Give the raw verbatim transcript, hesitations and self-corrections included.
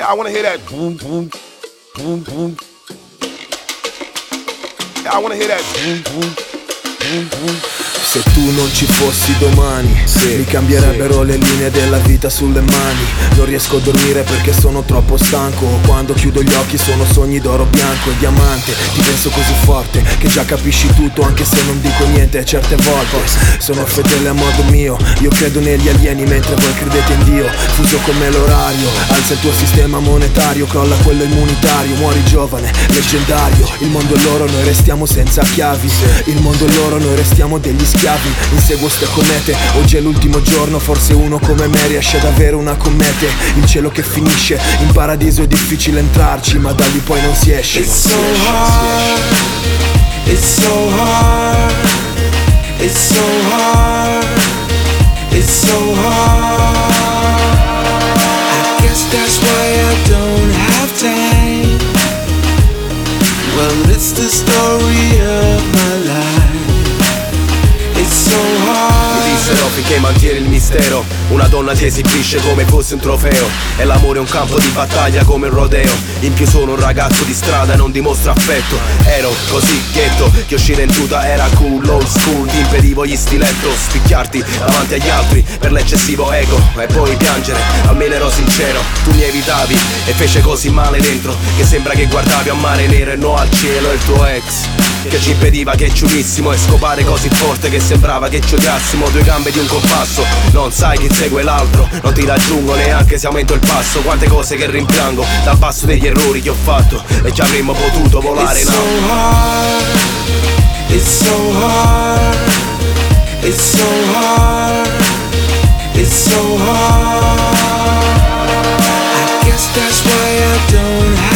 Yeah, I wanna hear that boom, boom, boom, boom. Yeah, I wanna hear that boom, boom, boom, boom. Se tu non ci fossi domani, sì, mi cambierebbero sì. le linee della vita sulle mani. Non riesco a dormire perché sono troppo stanco. Quando chiudo gli occhi sono sogni d'oro bianco e diamante. Ti penso così forte che già capisci tutto, anche se non dico niente certe volte. Sono fedele a modo mio, io credo negli alieni mentre voi credete in Dio. Fuso come l'orario, alza il tuo sistema monetario, crolla quello immunitario. Muori giovane, leggendario. Il mondo è loro, noi restiamo senza chiavi. Il mondo è loro, noi restiamo degli schiavi. Inseguo ste comete, oggi è l'ultimo giorno, forse uno come me riesce ad avere una commete. Il cielo che finisce, in paradiso è difficile entrarci, ma da lì poi non si esce. It's so hard, it's so hard, it's so hard, it's so hard. I guess that's why I don't have time. Well, it's the story of my life. It's so hard. Mi dissero finché mantieni il mistero, una donna si esibisce come fosse un trofeo, e l'amore è un campo di battaglia come un rodeo. In più sono un ragazzo di strada e non dimostro affetto. Ero così ghetto che uscire in tuta era cool, old school. Ti impedivo gli stiletto, spicchiarti davanti agli altri per l'eccessivo ego e poi piangere. Almeno ero sincero, tu mi evitavi e fece così male dentro che sembra che guardavi a mare nero e no al cielo. Il tuo ex che ci impediva che ci unissimo e scopare così forte che sembrava che ci odiassimo. Due gambe di un compasso, non sai chi segue l'altro, non ti raggiungo neanche se aumento il passo. Quante cose che rimpiango dal passo degli errori che ho fatto, e ci avremmo potuto volare in alto. It's so hard, it's so hard, it's so hard, it's so hard. I guess that's why I don't have